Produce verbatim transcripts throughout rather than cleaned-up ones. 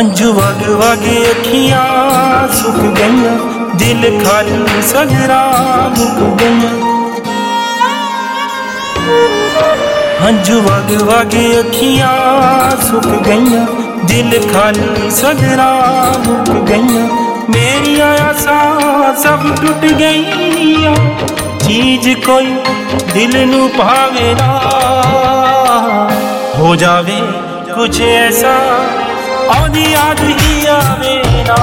हंझू वग वग अखियां सुख गईयां, दिल खाली सगरा मुक गईयां। हंझू वग वग अखियां सुख गईयां, दिल खाली सगरा मुक गईयां। मेरिया आसां सब टूट गईयां, चीज कोई दिल नू भावे ना। हो जावे कुछ ऐसा आदि याद ही आवे ना।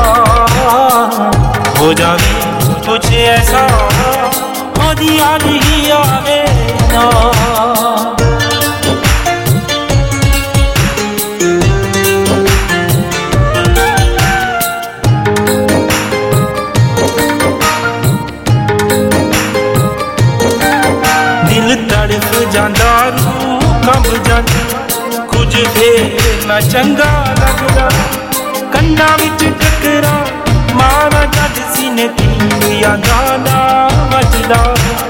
हो जावे कुछ ऐसा आदि याद ही आवे ना। दिल तड़फ जांदा रूह कंब जांदी, कुछ फेर ना चंगा लगदा। कंधा विच टकरा मारा जद सीने ती यादां दा वजदा।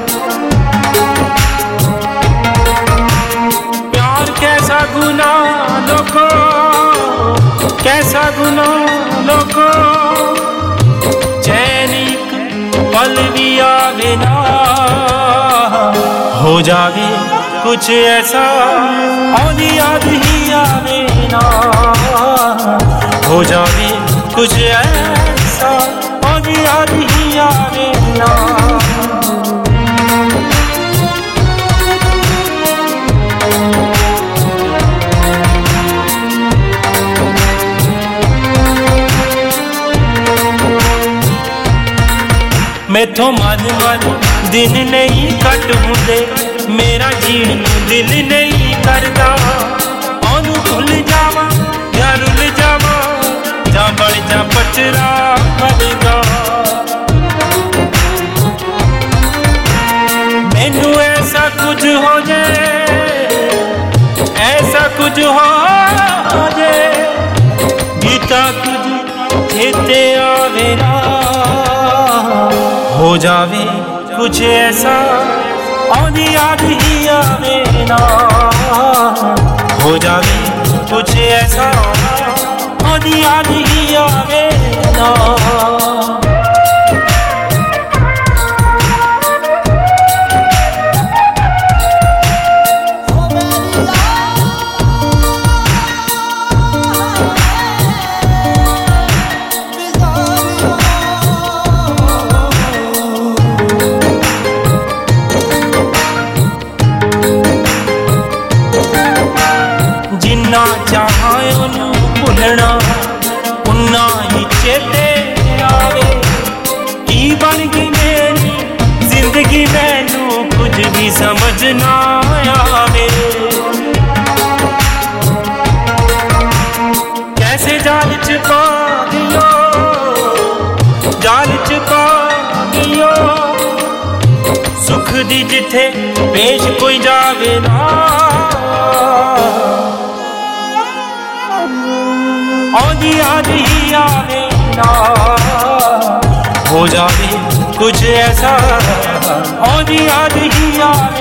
प्यार कैसा गुनाह लोगो, कैसा गुनाह लोगो। चैन एक पल भी आवे ना। हो जावे कुछ ऐसा आदि याद ही आवे ना। हो जावे कुछ ऐसा आदि याद ही आवे ना। मैथों मन मन दिन नहीं कट हुंदे, मेरा जीण दिल नहीं करदा। ओनू भुल जावा या रुल जावा, जा बड़ जा पचरा बनगा। मैनू ऐसा कुछ हो जाए, ऐसा कुछ हो जाए, बीता कुछ चेते आवे ना। हो जावे कुछ ऐसा आदि याद ही आवे ना। हो जावे कुछ ऐसा आदि याद ही आवे ना। जिन्ना चाहां ओनू भुलना, उन्ना ही चेते आवे। की बन गई मेरी जिंदगी, मैनू कुछ भी समझ ना आवे। कैसे जाल च पा दियो, जाल च पा दियो। सुख दी जिथे पेश कोई जावे ना। आदि याद ही आवे ना। हो जावे कुछ ऐसा आदि याद ही आवे।